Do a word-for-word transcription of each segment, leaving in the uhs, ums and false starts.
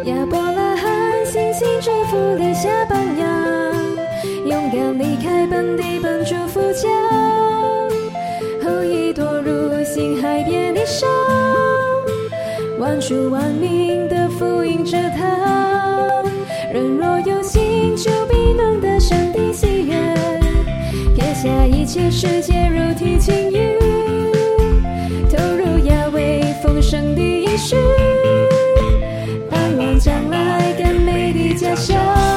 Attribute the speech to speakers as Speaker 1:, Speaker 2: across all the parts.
Speaker 1: 亚伯拉罕信心祝福立下榜样，勇敢离开本地本主父家，后裔堕入星海边的伤，万族万民的福音着他，人若有心就必能得上帝喜悦，撇下一切世界肉体情欲，投入亚威丰盛的应许，盼望将来更美的家乡。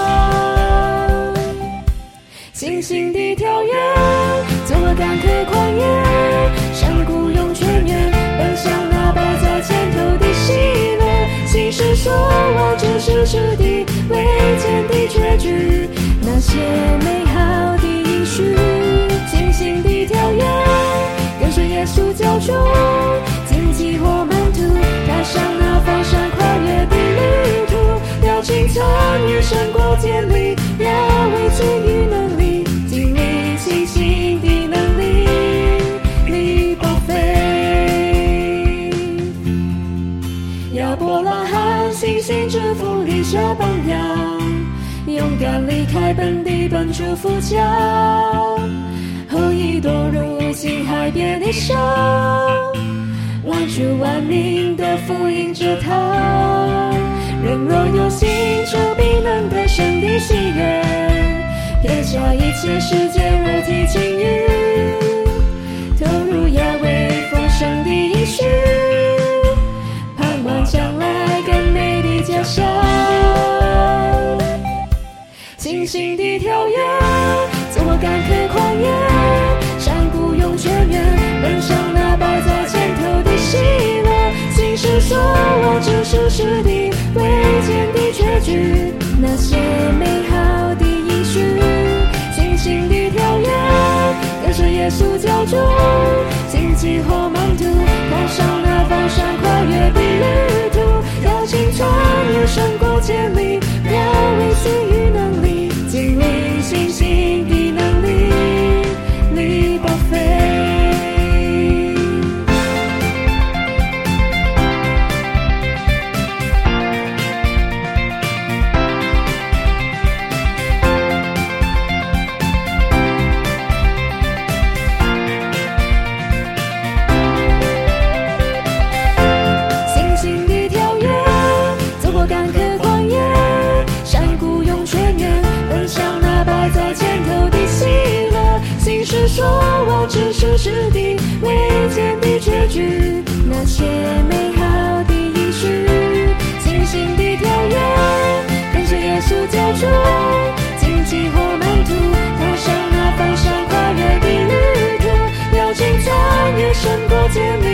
Speaker 1: 信心的跳跃，做干渴旷野，山谷涌泉源，奔向那摆在前头的喜乐。心是说我只是是的未见的结局，那些美好的应许。信心的跳跃，跟随耶稣教主，荆棘或满途，踏上那翻山跨越的旅途，要经参与胜过建立，要为赐予能力，经历信心的能力，力爆飞。亚伯拉罕信心祝福立下榜样，勇敢离开本地本主父家，后裔堕入星海边的伤，万族万民的福音着他，人若有心就必能得胜的喜悦，撇下一切世界肉体情欲，投入亚威丰盛的应许，盼望将来更美的家乡。信心的跳跃，做干渴旷野，山谷涌泉源，奔向那摆在前头的喜乐。心是说我只是是的未见的结局，那些美好的应许。信心的跳跃，跟随耶稣教主，荆棘或满途，踏上那翻山跨越的旅途，要经穿越胜过建立，要为赐予能力，经历信心的能力，力爆飞。说我只是是的未见的结局，那些美好的应许。信心的跳跃，跟随耶稣教主，荆棘或满途，踏上那翻山跨越的旅途，要经穿越胜过建立，